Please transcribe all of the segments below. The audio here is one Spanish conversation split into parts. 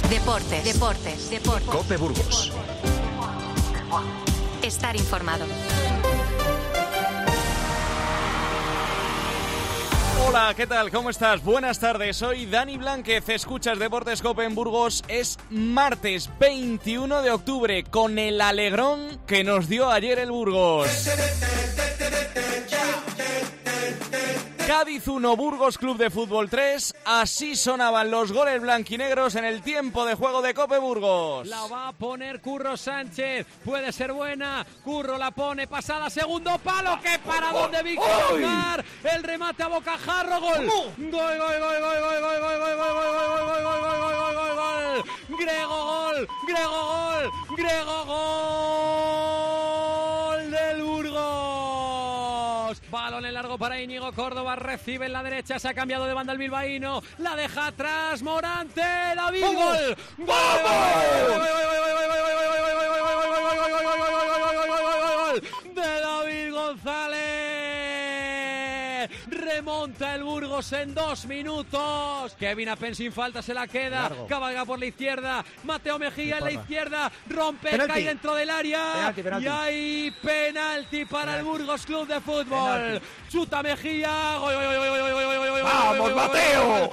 Deportes. COPE Burgos. Estar informado. Hola, ¿qué tal? ¿Cómo estás? Buenas tardes, soy Dani Blánquez, escuchas Deportes COPE en Burgos. Es martes 21 de octubre, con el alegrón que nos dio ayer el Burgos. Cádiz 1, Burgos Club de Fútbol 3. Así sonaban los goles blanquinegros en el tiempo de juego de COPE Burgos. La va a poner Curro Sánchez. Puede ser buena. Curro la pone. Pasada. Segundo palo. ¡Qué paradón de Víctor Aznar! El remate a bocajarro. Gol. Gol. Grego gol del Burgos. Balón en largo para Íñigo Córdoba, recibe en la derecha, se ha cambiado de banda el bilbaíno, la deja atrás Morante, David, gol. De David González. Remonta el Burgos en 2 minutos. Kevin Apen sin falta se la queda. Largo. Cabalga por la izquierda. Mateo Mejía en la izquierda. Rompe, penalti. Cae dentro del área. Penalti. Y hay penalti para el Burgos Club de Fútbol. Penalti. Chuta Mejía. Gol. ¡Vamos, Mateo!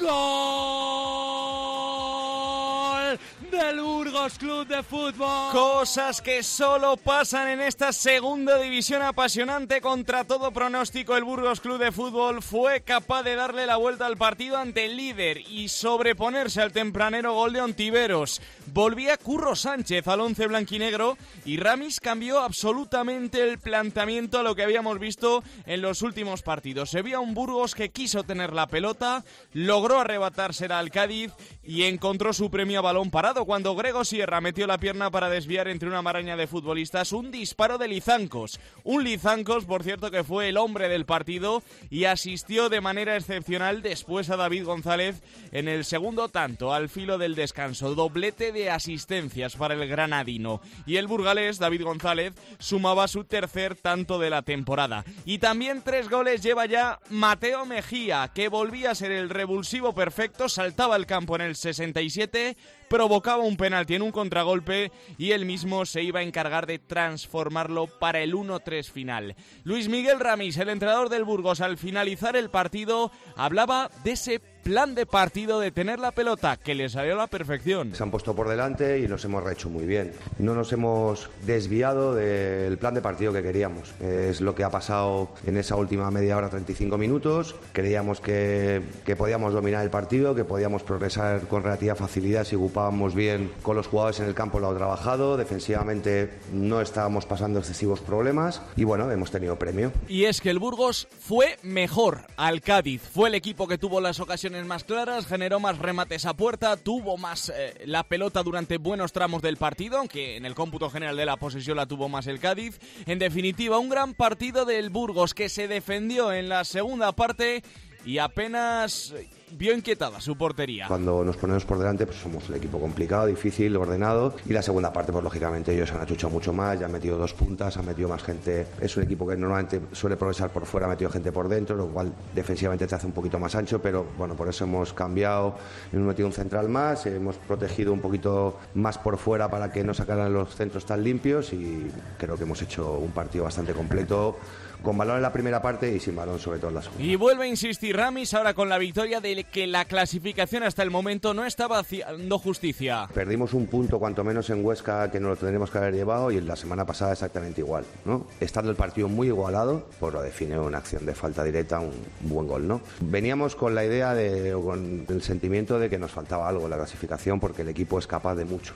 Gol del Burgos Club de Fútbol. Cosas que solo pasan en esta segunda división apasionante. Contra todo pronóstico, el Burgos Club de Fútbol fue capaz de darle la vuelta al partido ante el líder y sobreponerse al tempranero gol de Ontiveros. Volvía Curro Sánchez al once blanquinegro y Ramis cambió absolutamente el planteamiento a lo que habíamos visto en los últimos partidos. Se veía un Burgos que quiso tener la pelota, logró arrebatársela al Cádiz y encontró su premio a balón parado cuando Grego Sierra metió la pierna para desviar entre una maraña de futbolistas un disparo de Lizancos. Un Lizancos, por cierto, que fue el hombre del partido y asistió de manera excepcional después a David González en el segundo tanto, al filo del descanso. Doblete de asistencias para el granadino. Y el burgalés, David González, sumaba su tercer tanto de la temporada. Y también 3 goles lleva ya Mateo Mejía, que volvía a ser el revulsivo perfecto, saltaba al campo en el 67, provocaba un penalti en un contragolpe y él mismo se iba a encargar de transformarlo para el 1-3 final. Luis Miguel Ramis, el entrenador del Burgos, al finalizar el partido, hablaba de ese plan de partido de tener la pelota que le salió a la perfección. Se han puesto por delante y nos hemos rehecho muy bien. No nos hemos desviado del plan de partido que queríamos. Es lo que ha pasado en esa última media hora, 35 minutos. Creíamos que podíamos dominar el partido, que podíamos progresar con relativa facilidad si ocupábamos bien con los jugadores en el campo, lo ha trabajado. Defensivamente no estábamos pasando excesivos problemas y bueno, hemos tenido premio. Y es que el Burgos fue mejor al Cádiz. Fue el equipo que tuvo las ocasiones más claras, generó más remates a puerta, tuvo más la pelota durante buenos tramos del partido, aunque en el cómputo general de la posesión la tuvo más el Cádiz. En definitiva, un gran partido del Burgos que se defendió en la segunda parte y apenas vio inquietada su portería. Cuando nos ponemos por delante, pues somos un equipo complicado, difícil, ordenado, y la segunda parte, pues lógicamente ellos han achuchado mucho más, ya han metido 2 puntas, han metido más gente. Es un equipo que normalmente suele progresar por fuera, ha metido gente por dentro, lo cual defensivamente te hace un poquito más ancho, pero bueno, por eso hemos cambiado, hemos metido un central más, hemos protegido un poquito más por fuera para que no sacaran los centros tan limpios y creo que hemos hecho un partido bastante completo, con balón en la primera parte y sin balón sobre todo en la segunda. Y vuelve a insistir Ramis ahora con la victoria de que la clasificación hasta el momento no estaba haciendo justicia. Perdimos un punto cuanto menos en Huesca que nos lo tendríamos que haber llevado y en la semana pasada exactamente igual, ¿no? Estando el partido muy igualado, pues lo define una acción de falta directa, un buen gol, ¿no? Veníamos con la idea o con el sentimiento de que nos faltaba algo en la clasificación porque el equipo es capaz de mucho.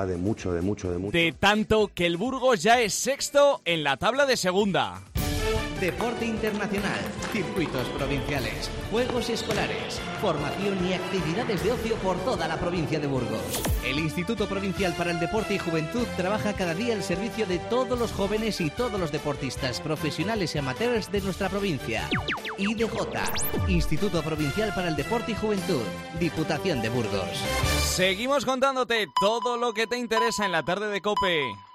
De tanto que el Burgos ya es sexto en la tabla de segunda. Deporte internacional, circuitos provinciales, juegos escolares, formación y actividades de ocio por toda la provincia de Burgos. El Instituto Provincial para el Deporte y Juventud trabaja cada día al servicio de todos los jóvenes y todos los deportistas profesionales y amateurs de nuestra provincia. IDJ, Instituto Provincial para el Deporte y Juventud, Diputación de Burgos. Seguimos contándote todo lo que te interesa en la tarde de COPE.